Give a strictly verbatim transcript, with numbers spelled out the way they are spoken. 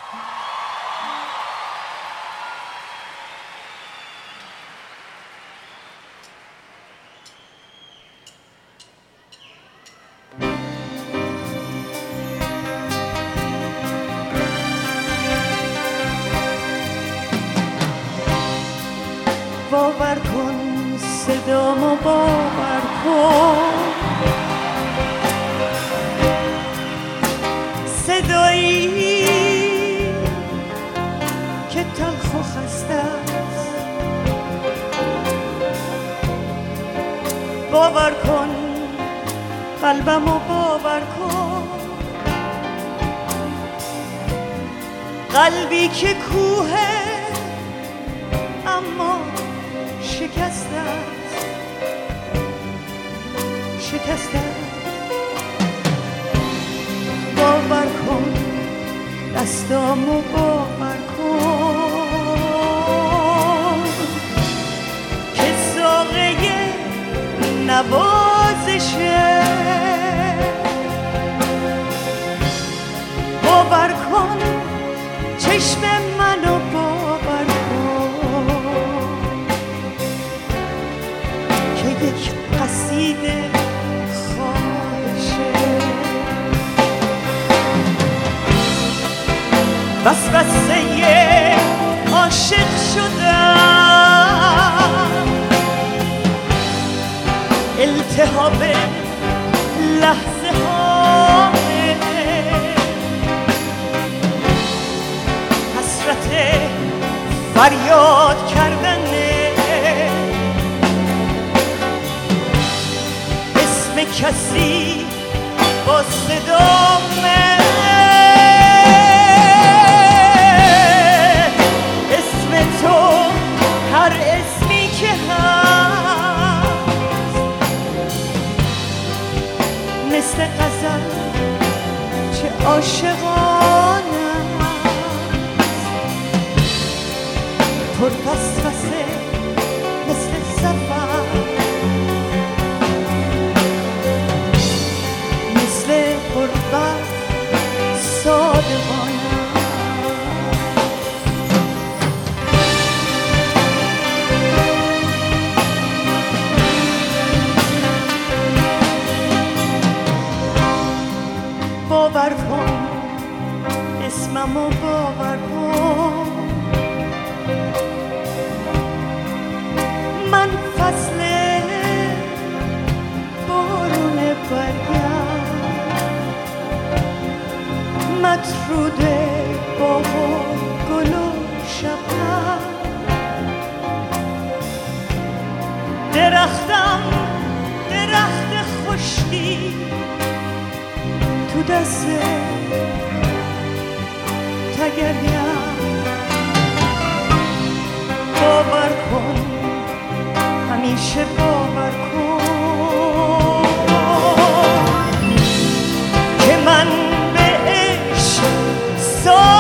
باور کن صدامو باور کن، صدایی که تلخ و خسته است. باور کن قلبمو باور کن، قلبی که کوهه اما شکسته است، شکسته است. باور کن دستامو باور کن که ساقه نوازشه. باور کن چشم منو باور کن که یک قصیده خواهشه. وسوسه عاشق شدم، التهاب لحظه ها، حسرت فریاد کردنه، اسم کسی با صدامه، اسم تو هر اسمی که هست، مثل غزل چه عاشقانه پر وسوسه مثل سفر، مثل غربت صادقانه. باور کن اسممو باور کن، من فصل بارون برگم، مطرود باغ و گل و شبنم، درختم درخت خشکی تو دست تگریم. باور کن همیشه باور کن که من به عشق